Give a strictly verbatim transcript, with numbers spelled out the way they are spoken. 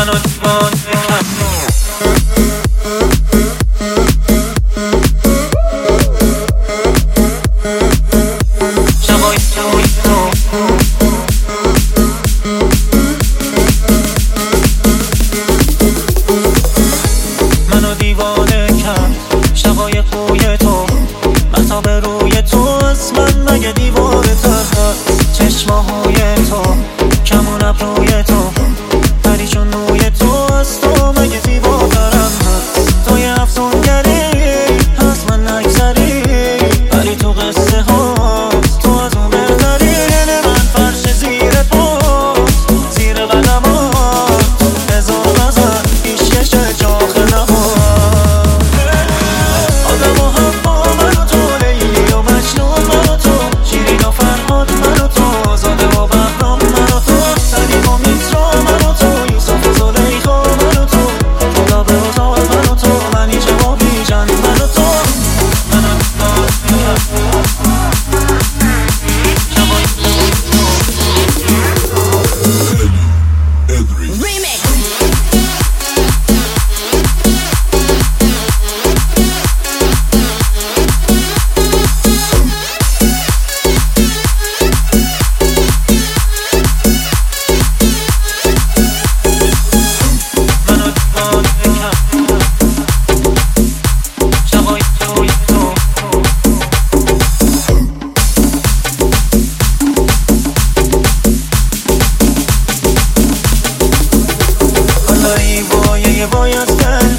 منو دیوانه شبای توی تو منو دیوانه کرد شبای خوی تو مهتاب روی تو از من مگه دیوانه تر هست چشماهای تو کمون ابروی تو پری چون روی تو از تو مگه زیباترم هست تو یه افسونگری هست من نگذری ولی تو قصه هاست تو از اون بهتری من فرش زیر پاست زیر قدمات هزار نظر پیشکش جاخ نهاد آدم و حوا من و تو لیلی و مجنون من و تو شیرین و فرهاد من و تو زاده و بهرام من و تو سلیم و میترا من و تو یوسف و زلیخا من و تو گلاب و زار من و تو منیژه و بیژن من و تو منم وای وای از دل